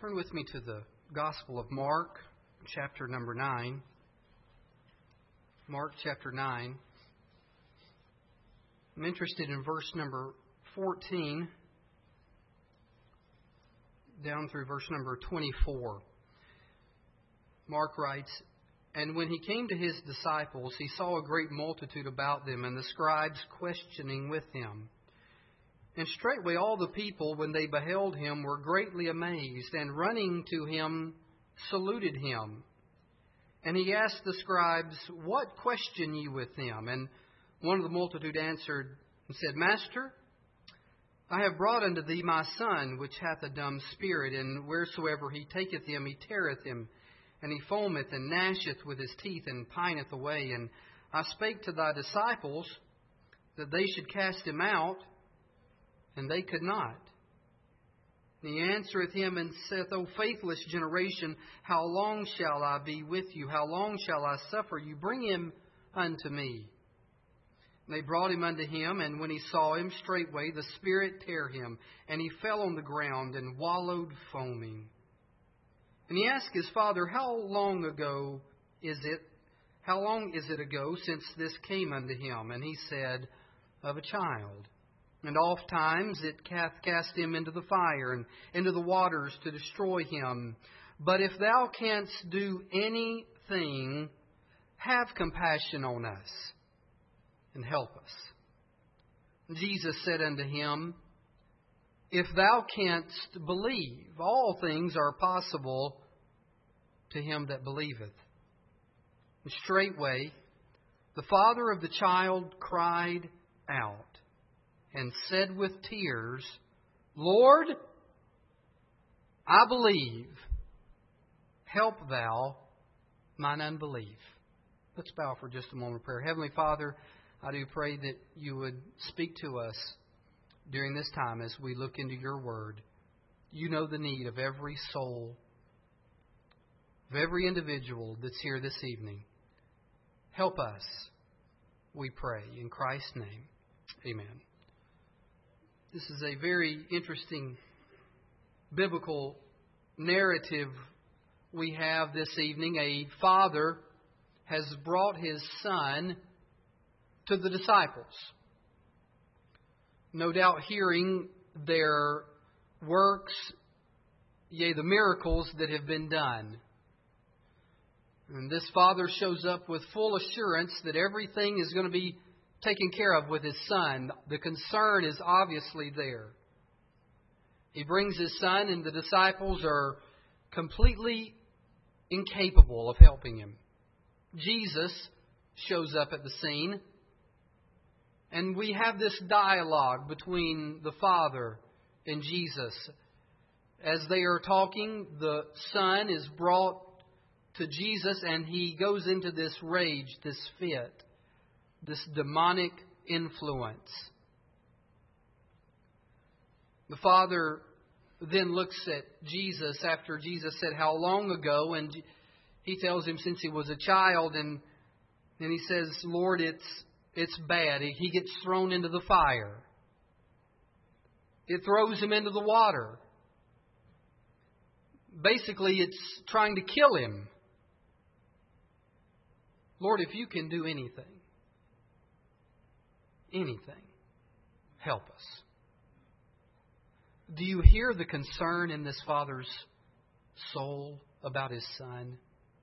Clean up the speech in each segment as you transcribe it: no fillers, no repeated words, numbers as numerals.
Turn with me to the Gospel of Mark, chapter number 9. Mark chapter 9. I'm interested in verse number 14 down through verse number 24. Mark writes, "And when he came to his disciples, he saw a great multitude about them, and the scribes questioning with him. And straightway all the people, when they beheld him, were greatly amazed, and running to him, saluted him. And he asked the scribes, What question ye with them? And one of the multitude answered and said, Master, I have brought unto thee my son, which hath a dumb spirit, and wheresoever he taketh him, he teareth him, and he foameth and gnasheth with his teeth, and pineth away. And I spake to thy disciples that they should cast him out, and they could not. And he answereth him and saith, O faithless generation, how long shall I be with you? How long shall I suffer you? Bring him unto me. And they brought him unto him, and when he saw him, straightway the spirit tare him, and he fell on the ground and wallowed foaming. And he asked his father, How long is it ago since this came unto him? And he said, Of a child. And oft times it hath cast him into the fire and into the waters to destroy him. But if thou canst do anything, have compassion on us and help us. And Jesus said unto him, If thou canst believe, all things are possible to him that believeth. And straightway the father of the child cried out, and said with tears, Lord, I believe. Help thou mine unbelief. Let's bow for just a moment of prayer. Heavenly Father, I do pray that you would speak to us during this time as we look into your word. You know the need of every soul, of every individual that's here this evening. Help us, we pray. In Christ's name, amen. This is a very interesting biblical narrative we have this evening. A father has brought his son to the disciples. No doubt hearing their works, yea, the miracles that have been done. And this father shows up with full assurance that everything is going to be taken care of with his son. The concern is obviously there. He brings his son, and the disciples are completely incapable of helping him. Jesus shows up at the scene, and we have this dialogue between the Father and Jesus. As they are talking, the son is brought to Jesus, and he goes into this rage, this fit, this demonic influence. The father then looks at Jesus after Jesus said, How long ago? And he tells him since he was a child. And he says, Lord, it's bad. He gets thrown into the fire. It throws him into the water. Basically, it's trying to kill him. Lord, if you can do anything, help us. Do you hear the concern in this father's soul about his son?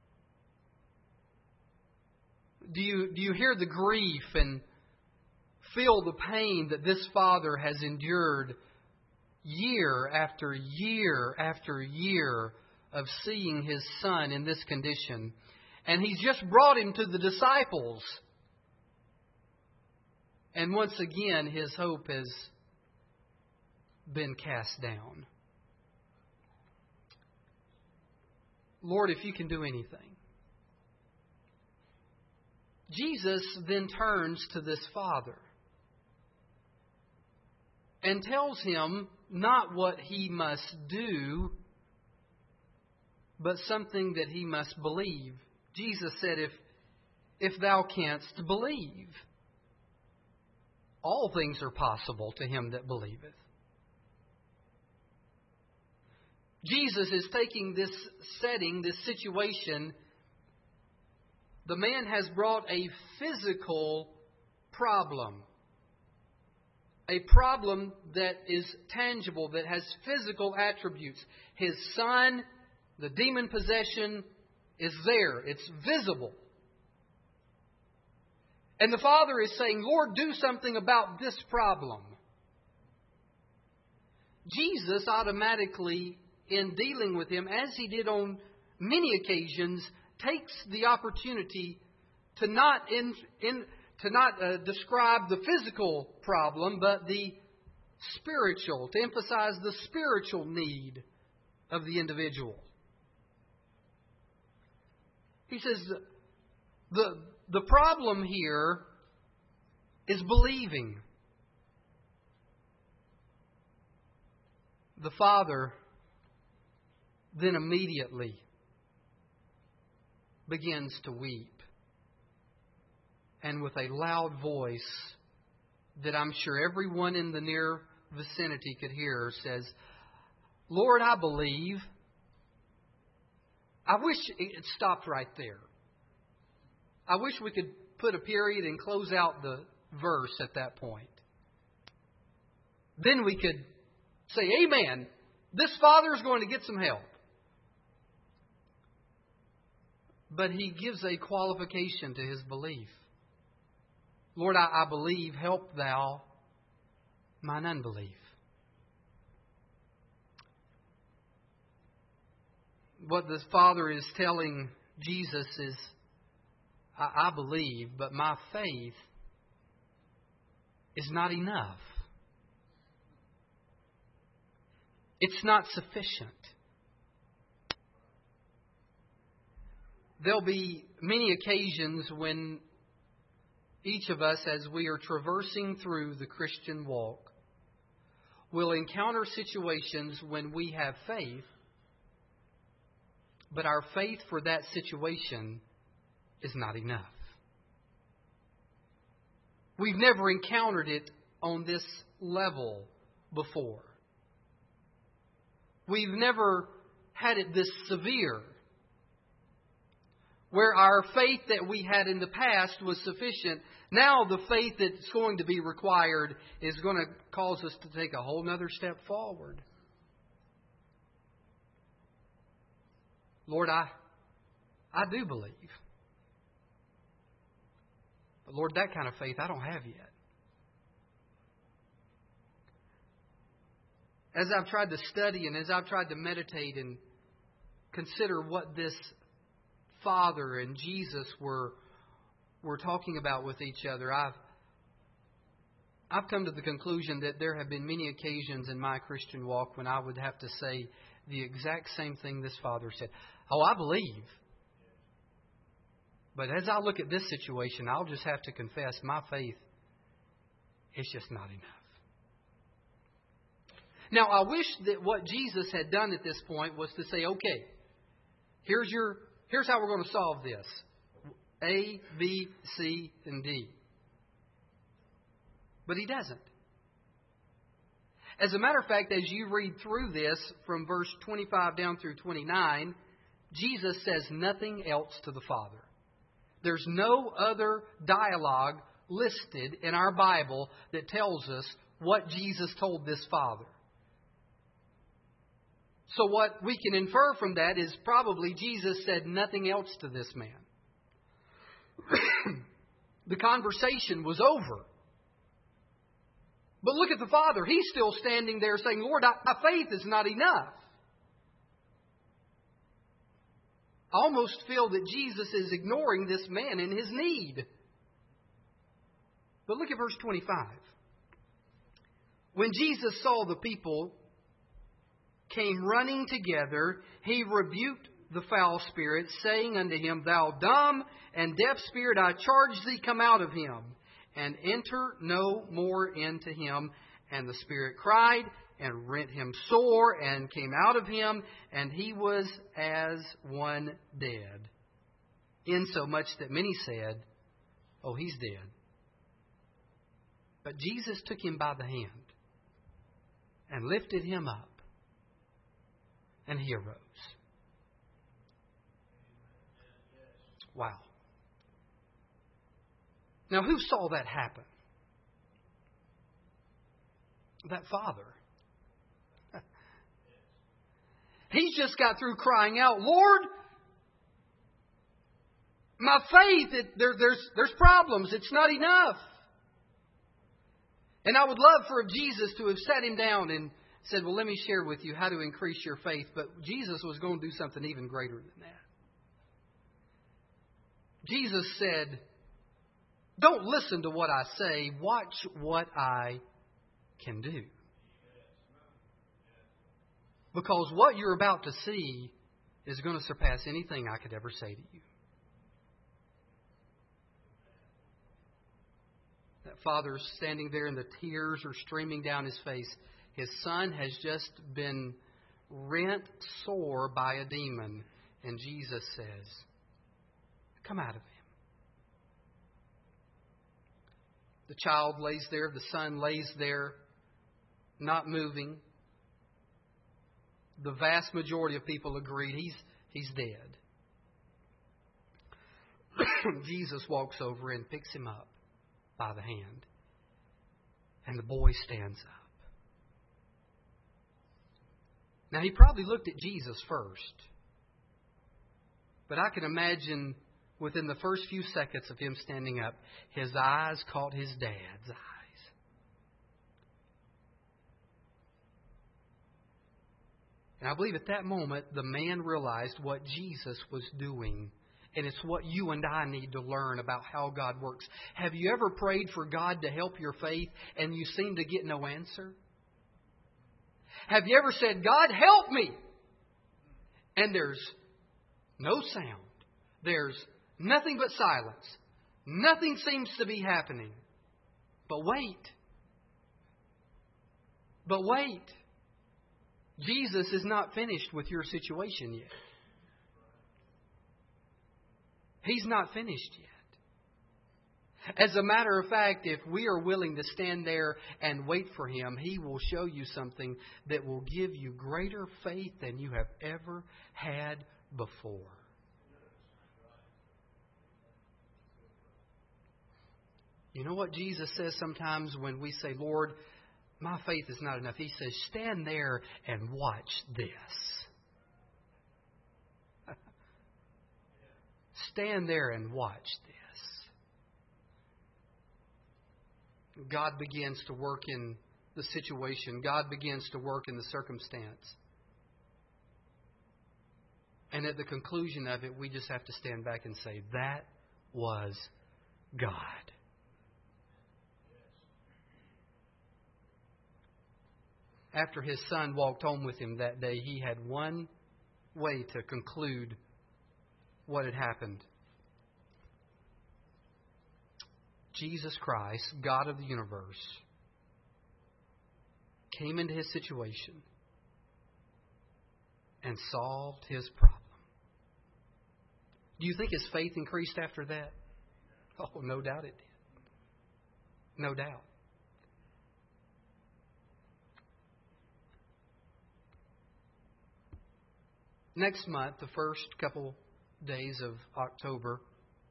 Do you hear the grief and feel the pain that this father has endured year after year after year of seeing his son in this condition? And he's just brought him to the disciples. And once again, his hope has been cast down. Lord, if you can do anything. Jesus then turns to this father and tells him not what he must do, but something that he must believe. Jesus said, if thou canst believe, all things are possible to him that believeth. Jesus is taking this setting, this situation. The man has brought a physical problem. A problem that is tangible, that has physical attributes. His son, the demon possession, is there. It's visible. And the Father is saying, Lord, do something about this problem. Jesus automatically, in dealing with him, as he did on many occasions, takes the opportunity to not describe the physical problem, but the spiritual, to emphasize the spiritual need of the individual. He says the problem here is believing. The Father then immediately begins to weep. And with a loud voice that I'm sure everyone in the near vicinity could hear, says, Lord, I believe. I wish it stopped right there. I wish we could put a period and close out the verse at that point. Then we could say, Amen. This father is going to get some help. But he gives a qualification to his belief. Lord, I believe, help thou mine unbelief. What the Father is telling Jesus is, I believe, but my faith is not enough. It's not sufficient. There'll be many occasions when each of us, as we are traversing through the Christian walk, will encounter situations when we have faith, but our faith for that situation is not enough. We've never encountered it on this level before. We've never had it this severe, where our faith that we had in the past was sufficient. Now the faith that's going to be required is going to cause us to take a whole other step forward. Lord, I do believe. But Lord, that kind of faith I don't have yet. As I've tried to study and as I've tried to meditate and consider what this Father and Jesus were talking about with each other, I've come to the conclusion that there have been many occasions in my Christian walk when I would have to say the exact same thing this Father said. Oh, I believe. But as I look at this situation, I'll just have to confess my faith is just not enough. Now, I wish that what Jesus had done at this point was to say, okay, here's how we're going to solve this. A, B, C, and D. But He doesn't. As a matter of fact, as you read through this from verse 25 down through 29, Jesus says nothing else to the Father. There's no other dialogue listed in our Bible that tells us what Jesus told this Father. So what we can infer from that is probably Jesus said nothing else to this man. The conversation was over. But look at the Father. He's still standing there saying, Lord, my faith is not enough. I almost feel that Jesus is ignoring this man in his need. But look at verse 25. When Jesus saw the people came running together, He rebuked the foul spirit, saying unto him, Thou dumb and deaf spirit, I charge thee, come out of him, and enter no more into him. And the spirit cried, and rent him sore, and came out of him, and he was as one dead. Insomuch that many said, Oh, he's dead. But Jesus took him by the hand, and lifted him up, And he arose. Wow. Now, who saw that happen? That father. He's just got through crying out, Lord, my faith, there's problems. It's not enough. And I would love for Jesus to have sat him down and said, well, let me share with you how to increase your faith. But Jesus was going to do something even greater than that. Jesus said, don't listen to what I say. Watch what I can do. Because what you're about to see is going to surpass anything I could ever say to you. That father's standing there and the tears are streaming down his face. His son has just been rent sore by a demon. And Jesus says, come out of him. The child lays there. The son lays there, not moving. The vast majority of people agreed he's dead. Jesus walks over and picks him up by the hand. And the boy stands up. Now, he probably looked at Jesus first. But I can imagine within the first few seconds of him standing up, his eyes caught his dad's eyes. And I believe at that moment, the man realized what Jesus was doing. And it's what you and I need to learn about how God works. Have you ever prayed for God to help your faith and you seem to get no answer? Have you ever said, God, help me? And there's no sound. There's nothing but silence. Nothing seems to be happening. But wait. But wait. Jesus is not finished with your situation yet. He's not finished yet. As a matter of fact, if we are willing to stand there and wait for Him, He will show you something that will give you greater faith than you have ever had before. You know what Jesus says sometimes when we say, Lord, my faith is not enough. He says, stand there and watch this. Stand there and watch this. God begins to work in the situation. God begins to work in the circumstance. And at the conclusion of it, we just have to stand back and say, that was God. After his son walked home with him that day, he had one way to conclude what had happened. Jesus Christ, God of the universe, came into his situation and solved his problem. Do you think his faith increased after that? Oh, no doubt it did. No doubt. Next month, the first couple days of October,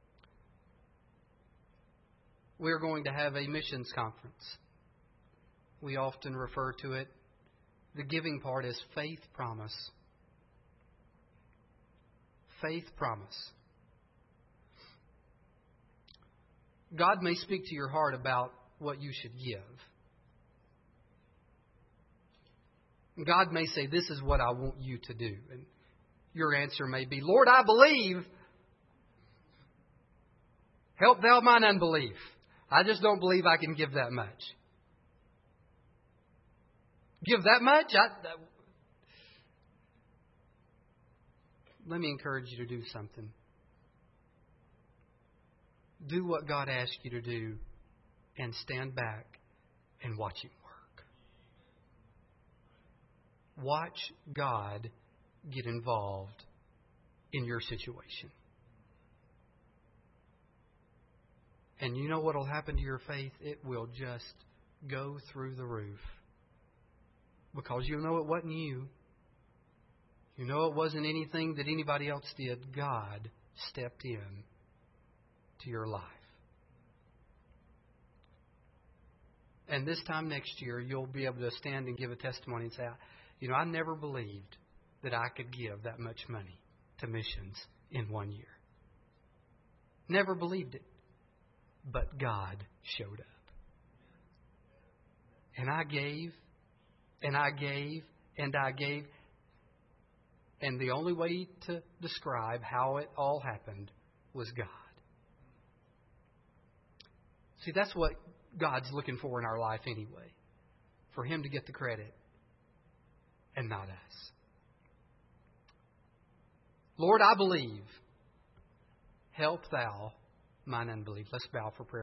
we're going to have a missions conference. We often refer to it, the giving part, as faith promise. Faith promise. God may speak to your heart about what you should give. God may say, this is what I want you to do. And your answer may be, Lord, I believe. Help thou mine unbelief. I just don't believe I can give that much. Give that much? Let me encourage you to do something. Do what God asks you to do and stand back and watch Him work. Watch God get involved in your situation. And you know what will happen to your faith? It will just go through the roof. Because you'll know it wasn't you. You know, it wasn't anything that anybody else did. God stepped in to your life. And this time next year, you'll be able to stand and give a testimony and say, you know, I never believed that I could give that much money to missions in 1 year. Never believed it. But God showed up. And I gave, and I gave, and I gave. And the only way to describe how it all happened was God. See, that's what God's looking for in our life anyway. For Him to get the credit and not us. Lord, I believe. Help Thou mine unbelief. Let's bow for prayer.